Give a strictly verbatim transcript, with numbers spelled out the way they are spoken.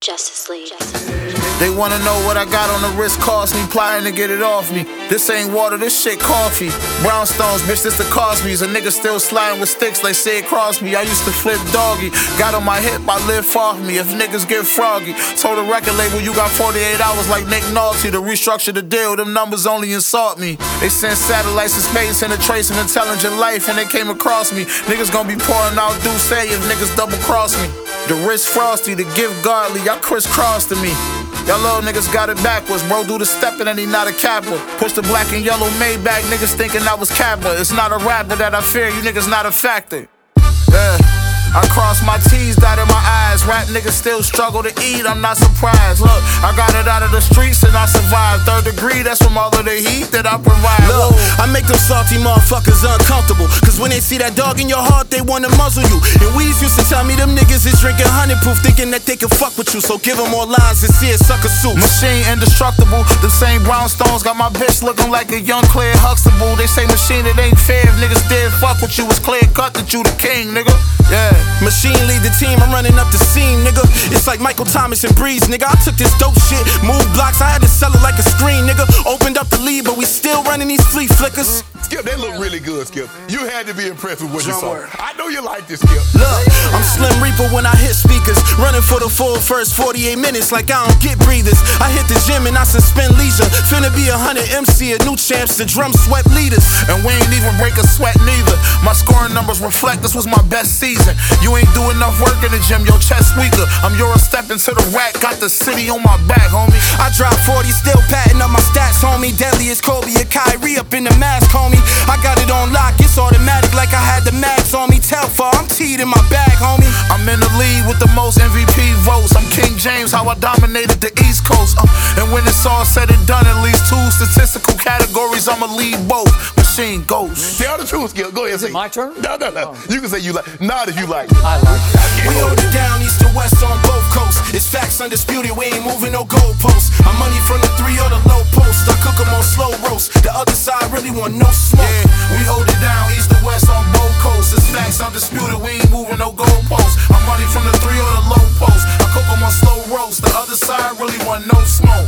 Justice League. They wanna know what I got on the wrist, cost me, plotting to get it off me. This ain't water, this shit coffee. Brownstones, bitch, this the Cosby's. A nigga still sliding with sticks like Sid Crosby. I used to flip doggy. Got on my hip, I live far from me. If niggas get froggy, told the record label you got forty-eight hours like Nick Nolte to restructure the deal. Them numbers only insult me. They sent satellites to space and a trace of intelligent life, and they came across me. Niggas gonna be pouring out Douce if niggas double cross me. The wrist frosty, the gift godly, y'all crisscross to me. Y'all little niggas got it backwards, bro. Do the steppin' and he not a capper. Push the black and yellow Maybach, niggas thinking I was Kappa. It's not a rapper that I fear, you niggas not a factor. Yeah. I cross my T's, dotted my eyes. Rap niggas still struggle to eat, I'm not surprised. Look, I got it out of the streets and I survived. Third degree, that's from all of the heat that I provide. Look, I make them salty motherfuckers uncomfortable, cause when they see that dog in your heart, they wanna muzzle you. And Weez used to tell me them niggas is drinking honey proof, thinking that they can fuck with you. So give them more lines and see it sucker suit. Machine indestructible, the same brownstones got my bitch looking like a young Claire Huxtable. They say machine, it ain't fair if niggas did fuck with you. It's clear cut that you the king, nigga. Yeah. Machine lead the team, I'm running up the scene, nigga. It's like Michael Thomas and Breeze, nigga. I took this dope shit, moved blocks, I had to sell it like a screen, nigga. Opened up the lead, but we still running these flea flickers. Skip, they look really good, Skip. You had to be impressed with what Drum you saw. work. I know you like this, Skip. Look, I'm Slim Reaper when I hit speakers, running for the full first forty-eight minutes like I don't get breathers. I hit the gym and I suspend leisure. Finna be a hundred M C, a new champs, the drum sweat leaders. And we ain't even break a sweat neither. My scoring numbers reflect this was my best season. You ain't do enough work in the gym, your chest weaker. I'm your step into the rack, got the city on my back, homie. I drop forty, still patting up my stats, homie. Deadly as Kobe and Kyrie up in the mask, homie. I got it on lock, it's automatic like I had the max on me. Telfar, I'm teed in my bag, homie. I'm in the lead with the most M V P votes. I'm King James, how I dominated the East Coast. Uh, and when it's all said and done, at least two statistical categories I'ma lead both. Machine Ghost. Tell the truth, Skip. Go ahead. Is it my turn? No, no, no. Oh. You can say you like. Not if you like. I like it. We hold it down east to west on both coasts. It's facts undisputed, we ain't moving no goalposts. I'm money from the three or the low post. I cook them on slow roast. The other side really want no smoke. Yeah, we hold it down east to west on both coasts. It's facts undisputed, we ain't moving no goalposts. I'm money from the three or the low post. I cook them on slow roast. The other side really want no smoke.